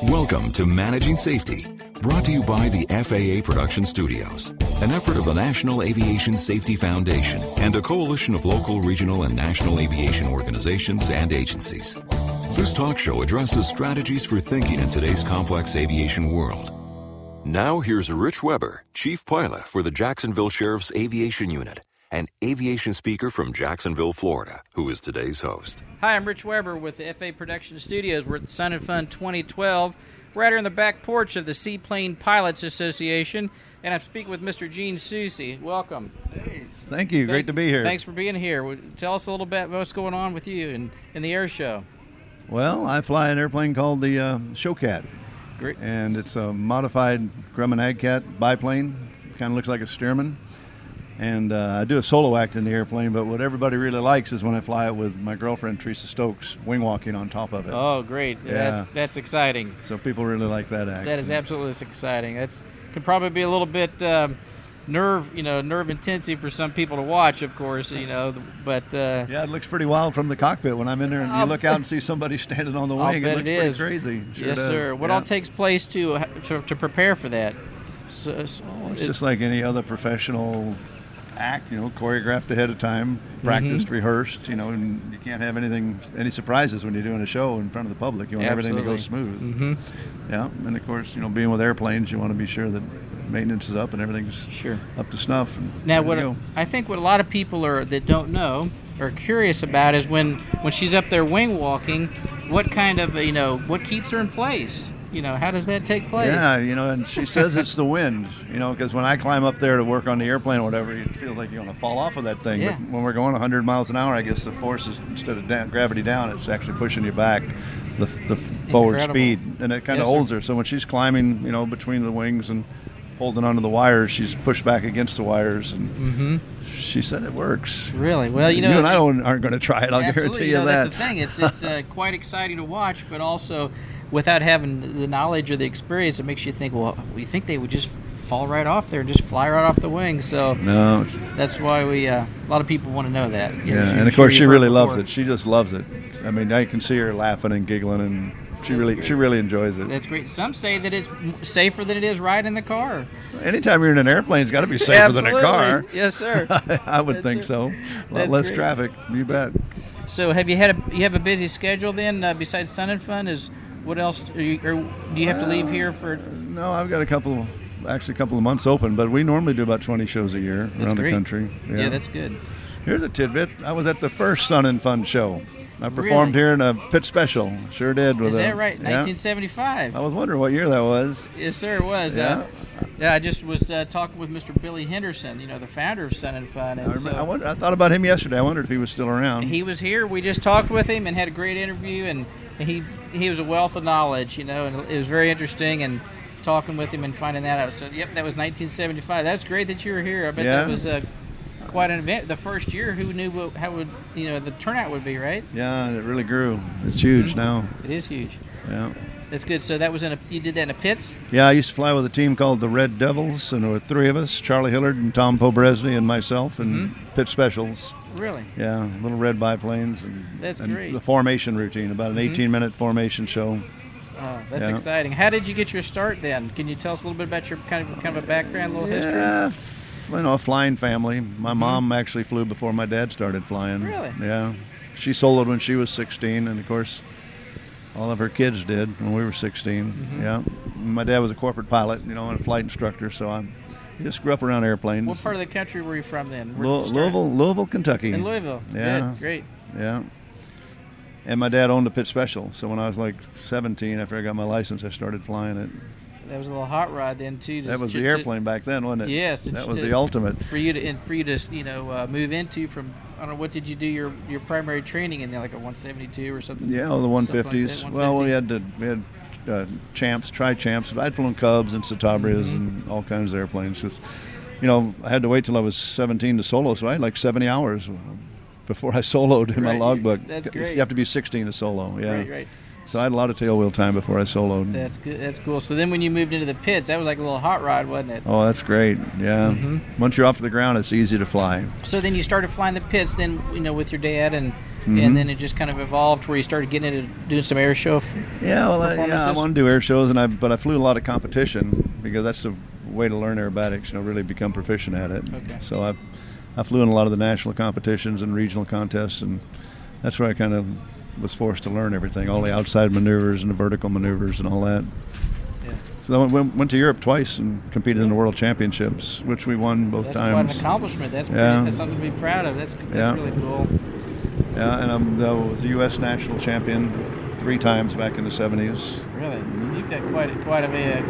Welcome to Managing Safety, brought to you by the FAA Production Studios, an effort of the National Aviation Safety Foundation and a coalition of local, regional, and national aviation organizations and agencies. This talk show addresses strategies for thinking in today's complex aviation world. Now here's Rich Weber, Chief Pilot for the Jacksonville Sheriff's Aviation Unit and aviation speaker from Jacksonville, Florida, who is today's host. Hi, I'm Rich Weber with the FAA Production Studios. We're at the Sun and Fun 2012. We're out here on the back porch of the Seaplane Pilots Association, and I'm speaking with Mr. Gene Soucy. Welcome. Hey, thank you. Great to be here. Thanks for being here. Tell us a little bit about what's going on with you in the air show. Well, I fly an airplane called the Showcat. Great. And it's a modified Grumman Agcat biplane. Kind of looks like a Stearman. And I do a solo act in the airplane, but what everybody really likes is when I fly it with my girlfriend, Teresa Stokes, wing walking on top of it. Oh, great. Yeah. That's exciting. So people really like that act. That is absolutely exciting. That's could probably be a little bit nerve intensive for some people to watch, of course, but yeah, it looks pretty wild from the cockpit when I'm in there and you look out and see somebody standing on the wing. It looks pretty crazy. Sure yes, does. Sir. What all takes place to prepare for that? It's just like any other professional act, choreographed ahead of time, practiced, rehearsed, and you can't have any surprises when you're doing a show in front of the public. You want everything to go smooth. Mm-hmm. Yeah, and of course, being with airplanes, you want to be sure that maintenance is up and everything's up to snuff. Now, I think what a lot of people that don't know are curious about is when she's up there wing walking, what kind of what keeps her in place. How does that take place? Yeah, and she says it's the wind, because when I climb up there to work on the airplane or whatever, it feels like you're going to fall off of that thing. Yeah. But when we're going 100 miles an hour, I guess the force is, instead of gravity down, it's actually pushing you back, the forward speed. And it kind of holds her. So when she's climbing, between the wings and holding onto the wires, she's pushed back against the wires. And she said it works. Really? Well, you and I aren't going to try it, I'll guarantee you that. That's the thing. It's quite exciting to watch, but also without having the knowledge or the experience, it makes you think, well, we think they would just fall right off there and just fly right off the wing. So no, that's why a lot of people want to know that. And of course she really loves it. She just loves it. I mean, I can see her laughing and giggling, and she really enjoys it. That's great. Some say that it's safer than it is riding in the car. Anytime you're in an airplane, it's got to be safer than a car. Yes, sir. I would think so. A lot less traffic, you bet. So have you have a busy schedule then besides Sun and Fun? What else? Do you have to leave here for? No, I've got a couple of months open, but we normally do about 20 shows a year around the country. Yeah, that's good. Here's a tidbit. I was at the first Sun and Fun show. I performed here in a pit special. Sure did. Is that right? 1975. I was wondering what year that was. Yes, sir, it was. Yeah. I just was talking with Mr. Billy Henderson, the founder of Sun and Fun. And I thought about him yesterday. I wondered if he was still around. He was here. We just talked with him and had a great interview, and he was a wealth of knowledge, and it was very interesting, and talking with him and finding that out. So, yep, that was 1975. That's great that you were here. I bet that was quite an event. The first year, who knew how the turnout would be, right? Yeah, it really grew. It's huge now. It is huge. Yeah. That's good. So that was you did that in the pits? Yeah, I used to fly with a team called the Red Devils, and there were three of us, Charlie Hillard and Tom Pobresny and myself, and pit specials. Really? Yeah, little red biplanes. That's and great. The formation routine, about an 18-minute formation show. Oh, that's exciting. How did you get your start then? Can you tell us a little bit about your kind of a background, a little history? Yeah, a flying family. My mom actually flew before my dad started flying. Really? Yeah. She soloed when she was 16, and of course, all of her kids did when we were 16. Yeah. My dad was a corporate pilot, and a flight instructor, so I just grew up around airplanes. What part of the country were you from then? Louisville, Kentucky. In Louisville. Yeah. Good. Great. Yeah. And my dad owned a pit special, so when I was like 17, after I got my license, I started flying it. That was a little hot rod then too. That was the airplane back then, wasn't it? Yes. That was the ultimate. For you to move into from, I don't know, what did you do your primary training in there, like a 172 or something? Yeah, the 150s. Like well, we had Champs, Tri-Champs. I'd flown Cubs and Citabrias and all kinds of airplanes. Just, I had to wait till I was 17 to solo, so I had like 70 hours before I soloed in my logbook. That's great. You have to be 16 to solo. Yeah. Right. So I had a lot of tailwheel time before I soloed. That's good. That's cool. So then when you moved into the pits, that was like a little hot rod, wasn't it? Oh, that's great. Yeah. Once you're off the ground, it's easy to fly. So then you started flying the pits then, with your dad, and and then it just kind of evolved where you started getting into doing some air show. I want to do air shows, but I flew a lot of competition because that's the way to learn aerobatics. Really become proficient at it. Okay. So I flew in a lot of the national competitions and regional contests, and that's where I kind of was forced to learn everything, all the outside maneuvers and the vertical maneuvers and all that. So I went to Europe twice and competed in the World Championships, which we won both times. That's quite an accomplishment. That's something to be proud of. That's really cool. Yeah, and I was a U.S. national champion 3 times back in the 70s. Really? You've got quite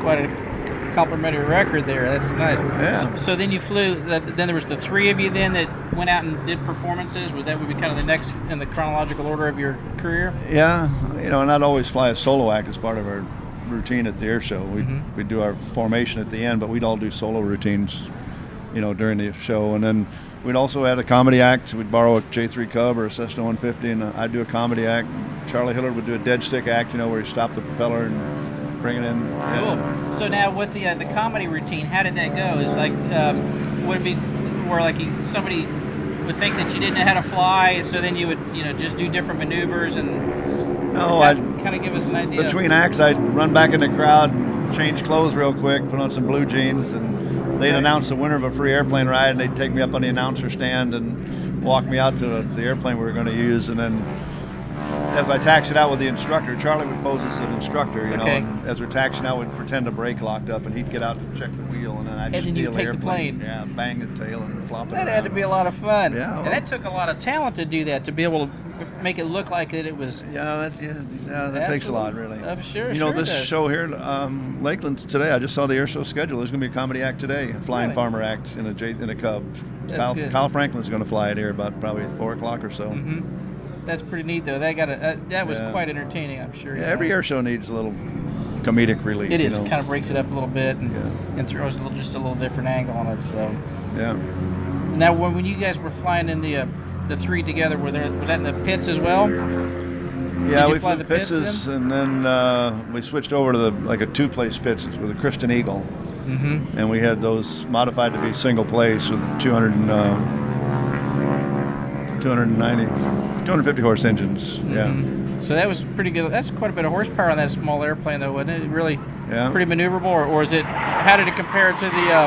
a complimentary record there. That's nice. Yeah. So then you flew. Then there was the 3 of you then that went out and did performances. Would be kind of the next in the chronological order of your career? Yeah, and I'd always fly a solo act as part of our routine at the air show. We'd do our formation at the end, but we'd all do solo routines, during the show. And then we'd also add a comedy act. We'd borrow a J3 Cub or a Cessna 150, and I'd do a comedy act. Charlie Hillard would do a dead stick act, where he'd stop the propeller and bring it in. Cool. So now with the comedy routine, how did that go? Is like, would it be where like somebody would think that you didn't know how to fly, so then you would just do different maneuvers and? No, I'd kind of give us an idea. Between acts, I'd run back in the crowd, change clothes real quick, put on some blue jeans, and they'd announce the winner of a free airplane ride, and they'd take me up on the announcer stand and walk me out to the airplane we were going to use. And then as I taxied out with the instructor, Charlie would pose as an instructor, and as we're taxiing out, we'd pretend the brake locked up, and he'd get out to check the wheel, and then I'd steal the airplane. Yeah, bang the tail and flop it around. That had to be a lot of fun. Yeah. And that took a lot of talent to do that, to be able to make it look like it was. Yeah, that takes a lot, really. I'm sure. This show here, Lakeland today. I just saw the air show schedule. There's going to be a comedy act today, a flying farmer act in a Cub. Kyle Franklin's going to fly it here about probably 4 o'clock or so. Mm-hmm. That's pretty neat, though. That was quite entertaining, I'm sure. Yeah, every air show needs a little comedic relief. It is. It kind of breaks it up a little bit and throws just a little different angle on it. So. Yeah. Now, when you guys were flying in the 3 together, was that in the pits as well? Yeah, we flew the pits, and then we switched over to a 2-place pits with a Christen Eagle, and we had those modified to be single place with 250 horse engines. Yeah. So that was pretty good. That's quite a bit of horsepower on that small airplane, though, wasn't it? Really, pretty maneuverable, or is it? How did it compare to the?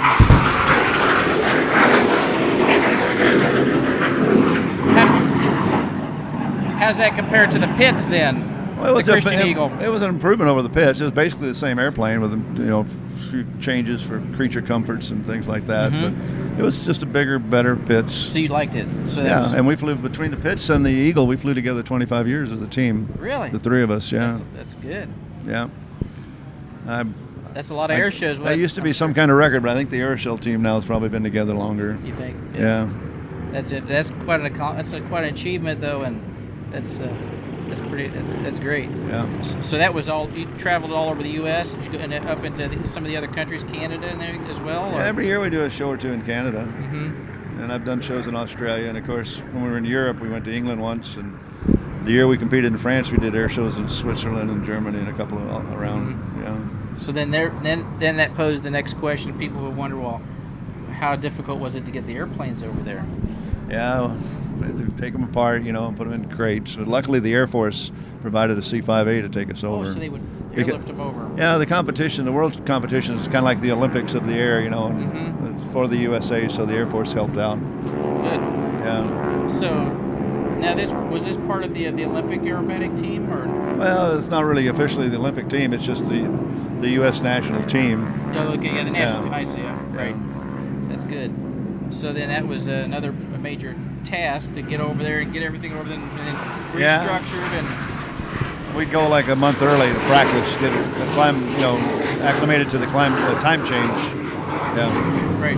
How's that compared to the pits then? Well, the Christen Eagle. It was an improvement over the pits. It was basically the same airplane with a few changes for creature comforts and things like that. But it was just a bigger, better pitch. So you liked it? So and we flew between the Pitts and the Eagle. We flew together 25 years as a team. Really? The 3 of us. Yeah. That's good. Yeah. That's a lot of air shows. That used to be some kind of record, but I think the Aeroshell team now has probably been together longer. You think? Yeah. That's it. That's quite an achievement, though, and that's great. Yeah. So that was all. You traveled all over the U.S. Did you go up into some of the other countries, Canada, in there as well? Yeah, every year we do a show or 2 in Canada, and I've done shows in Australia. And of course, when we were in Europe, we went to England once, and the year we competed in France, we did air shows in Switzerland and Germany and a couple of around. Yeah. So then that posed the next question. People would wonder, well, how difficult was it to get the airplanes over there? Yeah. We had to take them apart, and put them in crates. But luckily, the Air Force provided a C-5A to take us over. Oh, so they would airlift them over. Yeah, the world competition is kind of like the Olympics of the air, for the USA, so the Air Force helped out. Good. Yeah. So now was this part of the Olympic aerobatic team, or? Well, it's not really officially the Olympic team. It's just the U.S. national team. Oh, okay, yeah, the national team. I see. Right. That's good. So then that was another major task to get over there and get everything over there and then restructured and we'd go like a month early to practice, get the climb, acclimated to the time change. Yeah. Right.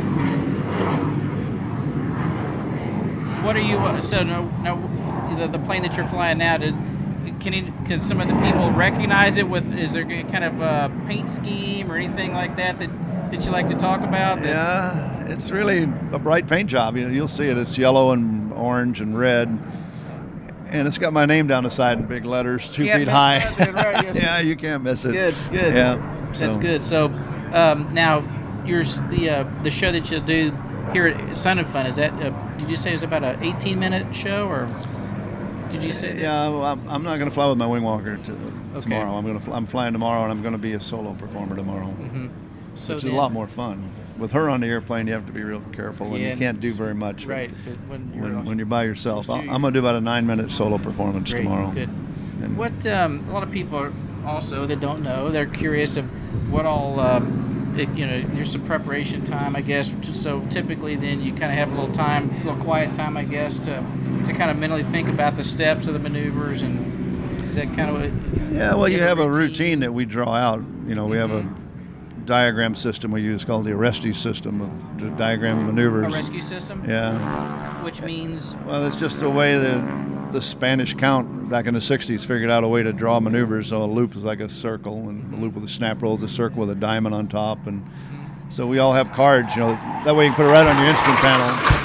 What are you? So now the plane that you're flying now, can some of the people recognize it? Is there kind of a paint scheme or anything like that you like to talk about? Yeah. It's really a bright paint job. You'll see it. It's yellow and orange and red, and it's got my name down the side in big letters, 2 feet high. Right, yes. Yeah, you can't miss it. Good. Yeah, that's good. So now, the show that you'll do here at Sun and Fun, is that? Did you say it's about an 18-minute show, or? Did you say that? Yeah, well, I'm not going to fly with my wing walker tomorrow. I'm flying tomorrow, and I'm going to be a solo performer tomorrow, which is a lot more fun. With her on the airplane, you have to be real careful, and you can't do very much. Right. When you're by yourself, I'm going to do about a 9-minute solo performance tomorrow. Good. And what a lot of people are also that don't know, they're curious of what all. There's some preparation time, I guess. So typically, then you kind of have a little quiet time, I guess, to kind of mentally think about the steps of the maneuvers, and is that kind of what? Yeah, well, you have a routine that we draw out. We have a diagram system we use called the Orestes system of diagram maneuvers. A rescue system? Yeah. Which means? Well, it's just a way that the Spanish count back in the 60s figured out a way to draw maneuvers. So a loop is like a circle, and a loop with a snap roll is a circle with a diamond on top. And so we all have cards, that way you can put it right on your instrument panel.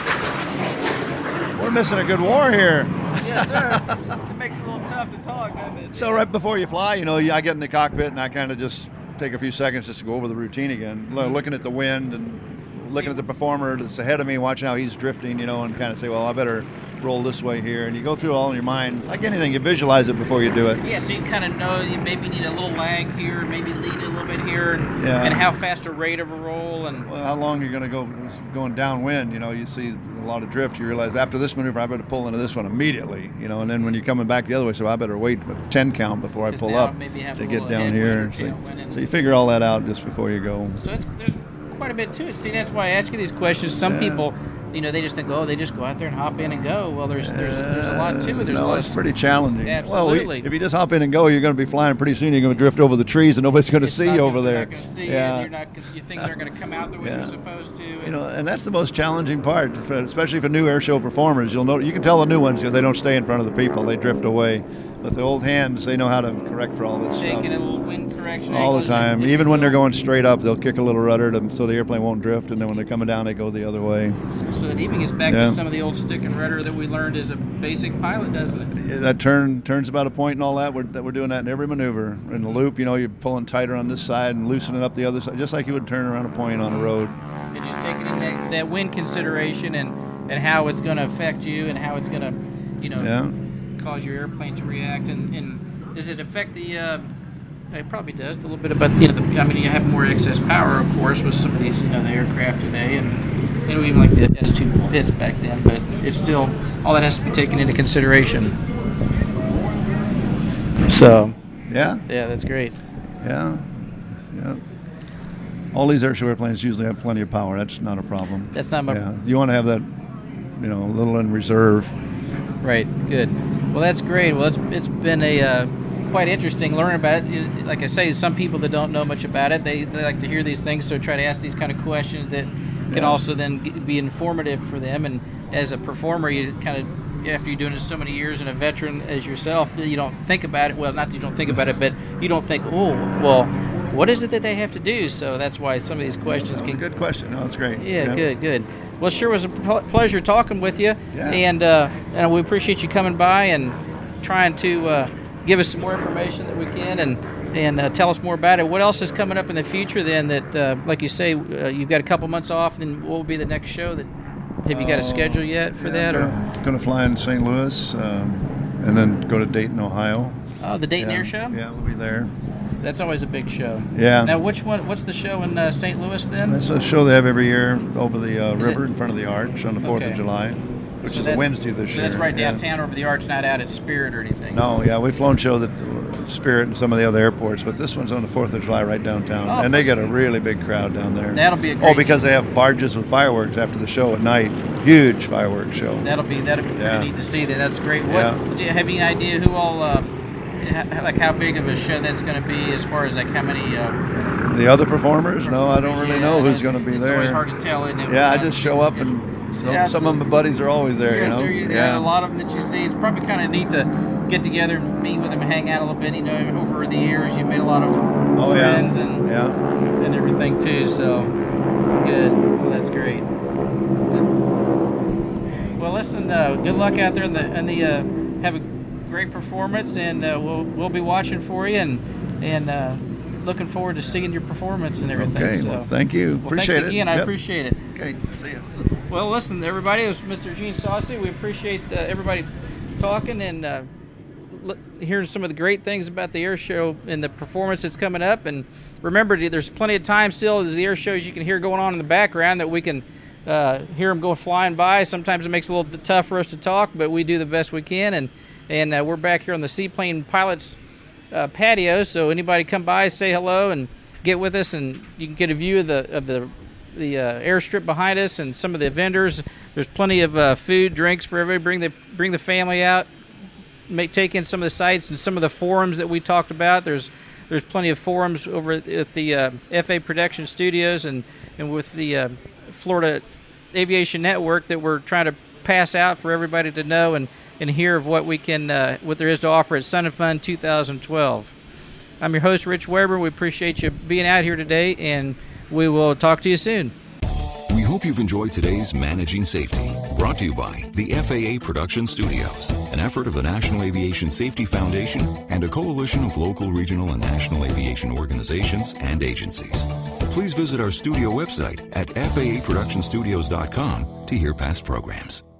We're missing a good war here. Yes, sir. It makes it a little tough to talk, doesn't it? So right before you fly, I get in the cockpit and I kind of just take a few seconds just to go over the routine again, looking at the wind and looking at the performer that's ahead of me, watching how he's drifting, and kind of say, well, I better roll this way here. And you go through it all in your mind. Like anything, you visualize it before you do it. Yeah, so you kind of know you maybe need a little lag here, maybe lead it a little bit here, and how fast a rate of a roll. And well, how long you're going to go going downwind. You see a lot of drift. You realize after this maneuver, I better pull into this one immediately. And then when you're coming back the other way, so I better wait a 10 count before I pull up to get down here. So you figure all that out just before you go. So there's quite a bit to it. See, that's why I ask you these questions. Some people, they just think, they just go out there and hop in and go. Well, there's a lot to it. There's a lot. It's pretty challenging. Absolutely. Well, if you just hop in and go, you're going to be flying. Pretty soon, you're going to drift over the trees, and nobody's going to see you over there. You're not going to see you. Your things aren't going to come out the way they're supposed to. And that's the most challenging part, especially for new airshow performers. You can tell the new ones they don't stay in front of the people; they drift away. But the old hands, they know how to correct for all this stuff. Shaking a little wind correction. All the time. Even when they're going straight up, they'll kick a little rudder so the airplane won't drift, and then when they're coming down, they go the other way. So that even gets back to some of the old stick and rudder that we learned as a basic pilot, doesn't it? That turns about a point and all that. We're doing that in every maneuver. In the loop, you're pulling tighter on this side and loosening up the other side, just like you would turn around a point on a road. You're just taking in that wind consideration and how it's going to affect you and how it's going to, cause your airplane to react, and does it affect the? It probably does a little bit about you have more excess power, of course, with some of these the aircraft today, and even like the S2 hits back then, but it's still all that has to be taken into consideration. So yeah, that's great. Yeah. All these airshow airplanes usually have plenty of power. That's not a problem. That's not my. Yeah, you want to have that, a little in reserve. Right. Good. Well, that's great. Well, it's been a quite interesting learning about it. Like I say, some people that don't know much about it, they like to hear these things, so try to ask these kind of questions that can also then be informative for them. And as a performer, you kind of, after you're doing it so many years and a veteran as yourself, you don't think about it. Well, not that you don't think about it, but you don't think, what is it that they have to do? So that's why some of these questions can. Good question. No, that's great. Yeah, good. Well, it sure was a pleasure talking with you, and we appreciate you coming by and trying to give us some more information that we can and tell us more about it. What else is coming up in the future then that, like you say, you've got a couple months off, and what will be the next show? Have you got a schedule yet for that? I'm going to fly in St. Louis and then go to Dayton, Ohio. Oh, the Dayton Air Show? Yeah, we'll be there. That's always a big show. Yeah. Now, what's the show in St. Louis then? It's a show they have every year over the river in front of the Arch on the 4th of July, which is a Wednesday this year. So that's right downtown over the Arch, not out at Spirit or anything? No, we've flown shows at Spirit and some of the other airports, but this one's on the 4th of July right downtown. And they get a really big crowd down there. That'll be a great because they have barges with fireworks after the show at night. Huge fireworks show. That'll be pretty neat to see. That's great. Do you have any idea who all... like how big of a show that's going to be as far as like how many the other performers? No, I don't really know who's going to be there. It's always hard to tell, isn't it? Yeah, I just show up and some of my buddies are always there. A lot of them that you see. It's probably kind of neat to get together and meet with them and hang out a little bit. Over the years you've made a lot of friends and everything too. So good. Well, that's great. Well, listen. Good luck out there and have a great performance, and we'll be watching for you and looking forward to seeing your performance and everything. Okay, well, thank you. Appreciate thanks again. it. I appreciate it. Okay, see you. Well, listen, everybody, it was Mr. Gene Saucy. We appreciate everybody talking and hearing some of the great things about the air show and the performance that's coming up. And remember, there's plenty of time still as the air shows you can hear going on in the background that we can hear them go flying by. Sometimes it makes it a little tough for us to talk, but we do the best we can. And we're back here on the Seaplane Pilots patio, so anybody come by, say hello, and get with us, and you can get a view of the airstrip behind us and some of the vendors. There's plenty of food, drinks for everybody. Bring the family out. Take in some of the sites and some of the forums that we talked about. There's plenty of forums over at the FAA Production Studios and with the Florida Aviation Network that we're trying to pass out for everybody to know and hear of what we can what there is to offer at Sun and Fun 2012. I'm your host, Rich Weber. We appreciate you being out here today, and we will talk to you soon. We hope you've enjoyed today's Managing Safety, brought to you by the FAA Production Studios, an effort of the National Aviation Safety Foundation and a coalition of local, regional, and national aviation organizations and agencies. Please visit our studio website at FAAProductionstudios.com to hear past programs.